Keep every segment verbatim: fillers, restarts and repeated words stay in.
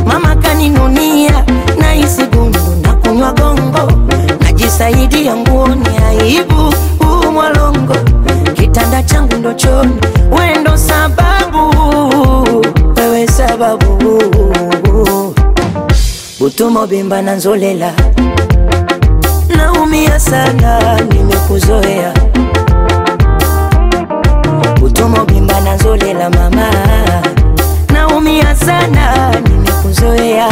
mama kaninunia, na isi gundu na kunywa gongo, najisaidia nguoni aibu umwalongo, kitanda changu ndo choni, wewe ndo sababu, wewe sababu. Utumo bimba na nzolela, naumia sana nimekuzoea. Utumo bimba na nzolela mama, naumia sana nimekuzoea.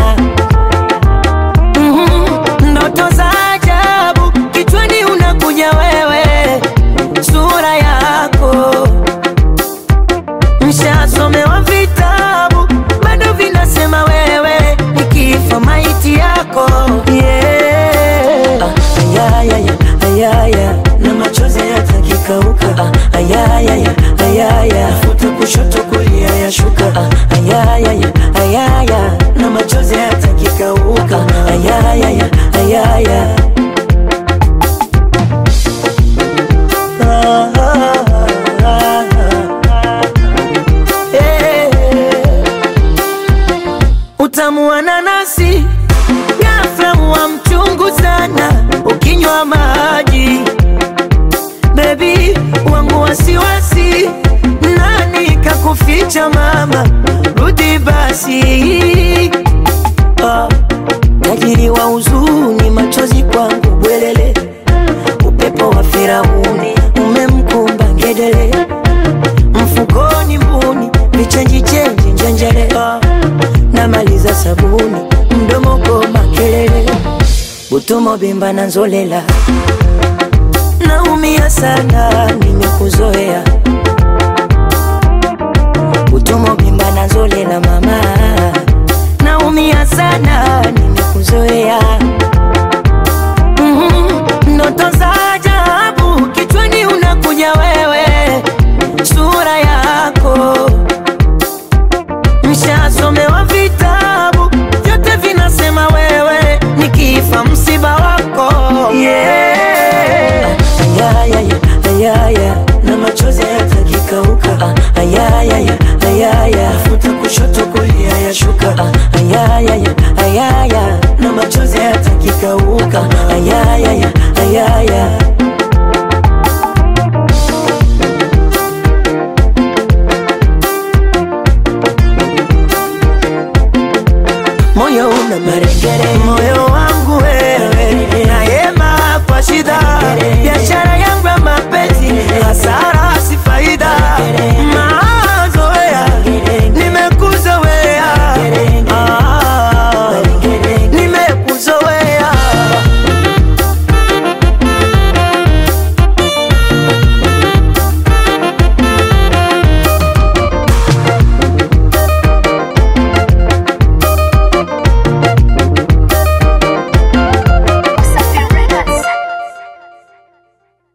Mm-hmm. Ndoto za ajabu kichwani unakuja wewe, sura yako mshasomewa vitabu bado vinasema wewe nikifa maiti yako. Yeah. Ah, ayaya ayaya na machozi yatakikauka. Ah, ayaya ayaya futa kushoto kulia yashuka. Ah, ayaya ayaya na machozi yatakikauka. Ayaya ayaya ah, ah, ah, ah. Hey. Utamu wa nanasi ghafla huwa mchungu sana ukinywa maji. Baby wangu wasiwasi, nani kakuficha mama, rudi basi. Ah, tajiri wa huzuni, machozi kwangu bwelele, upepo wa Firauni umemkumba ngedele, mfukoni mbuni vichenji chenji njenjele. Ah, namaliza sabuni mdomo goma kelele, utumo bimba na nzolela, naumia sana nimekuzoea. Utumo bimba na nzolela mama, naumia sana nimekuzoea. Mm-hmm. Ndoto za ajabu kichwani unakuja wewe, sura yako mshasomewa vitabu vyote vinasema wewe nikifa msiba wako. Yeah. Ayaya ayaya na machozi yatakikauka. Ah, ayaya ayaya futa kushoto kulia yashuka. Ah, ayaya ayaya na machozi yatakikauka. Ayaya ayaya moyo una marengere, moyo wa